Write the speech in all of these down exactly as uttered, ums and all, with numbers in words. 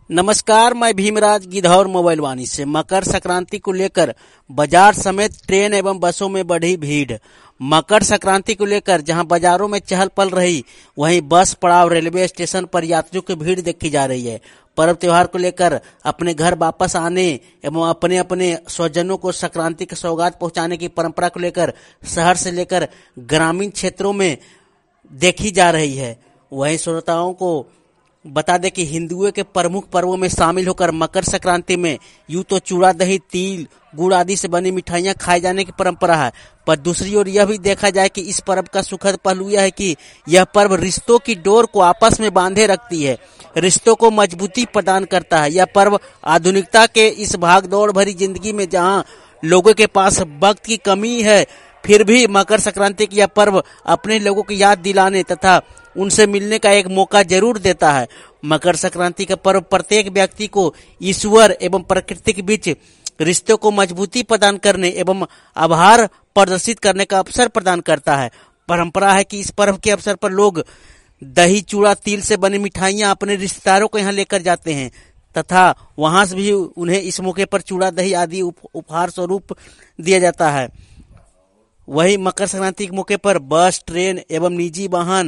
नमस्कार, मैं भीमराज गिद्धौर मोबाइल वाणी से। मकर संक्रांति को लेकर बाजार समेत ट्रेन एवं बसों में बढ़ी भीड़। मकर संक्रांति को लेकर जहां बाजारों में चहल पहल रही, वहीं बस पड़ाव रेलवे स्टेशन पर यात्रियों की भीड़ देखी जा रही है। पर्व त्योहार को लेकर अपने घर वापस आने एवं अपने अपने स्वजनों को संक्रांति की सौगात पहुंचाने की परंपरा को लेकर शहर से लेकर ग्रामीण क्षेत्रों में देखी जा रही है। वहीं श्रोताओं को बता दें कि हिंदुओं के प्रमुख पर्वों में शामिल होकर मकर संक्रांति में यूं तो चूड़ा, दही, तिल, गुड़ आदि से बनी मिठाइयां खाए जाने की परंपरा है, पर दूसरी ओर यह भी देखा जाए कि इस पर्व का सुखद पहलू यह है कि यह पर्व रिश्तों की डोर को आपस में बांधे रखती है, रिश्तों को मजबूती प्रदान करता है। यह पर्व आधुनिकता के इस भागदौड़ भरी जिंदगी में जहां लोगों के पास वक्त की कमी है, फिर भी मकर संक्रांति की यह पर्व अपने लोगों की याद दिलाने तथा उनसे मिलने का एक मौका जरूर देता है। मकर संक्रांति का पर्व प्रत्येक व्यक्ति को ईश्वर एवं प्रकृति के बीच रिश्तों को मजबूती प्रदान करने एवं आभार प्रदर्शित करने का अवसर प्रदान करता है। परंपरा है कि इस पर्व के अवसर पर लोग दही, चूड़ा, तिल से बनी मिठाइयां अपने रिश्तेदारों को यहाँ लेकर जाते हैं तथा वहां से भी उन्हें इस मौके पर चूड़ा, दही आदि उपहार स्वरूप दिया जाता है। वही मकर संक्रांति के मौके पर बस, ट्रेन एवं निजी वाहन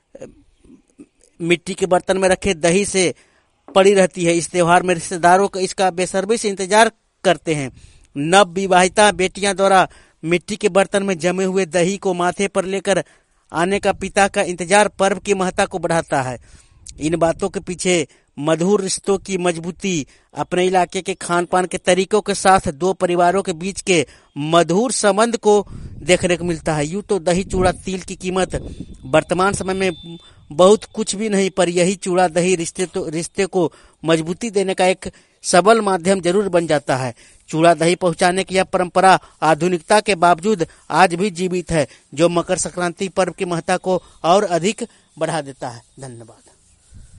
मिट्टी के बर्तन में रखे दही से पड़ी रहती है। इस त्योहार में रिश्तेदारों का इसका बेसब्री से इंतजार करते हैं। नव विवाहिता बेटियां द्वारा मिट्टी के बर्तन में जमे हुए दही को माथे पर लेकर आने का पिता का इंतजार पर्व की महत्ता को बढ़ाता है। इन बातों के पीछे मधुर रिश्तों की मजबूती, अपने इलाके के खान पान के तरीकों के साथ दो परिवारों के बीच के मधुर संबंध को देखने को मिलता है। यूं तो दही, चूड़ा, तिल की कीमत वर्तमान समय में बहुत कुछ भी नहीं, पर यही चूड़ा, दही रिश्ते तो रिश्ते को मजबूती देने का एक सबल माध्यम जरूर बन जाता है। चूड़ा, दही पहुंचाने की यह परंपरा आधुनिकता के बावजूद आज भी जीवित है, जो मकर संक्रांति पर्व की महत्ता को और अधिक बढ़ा देता है। धन्यवाद।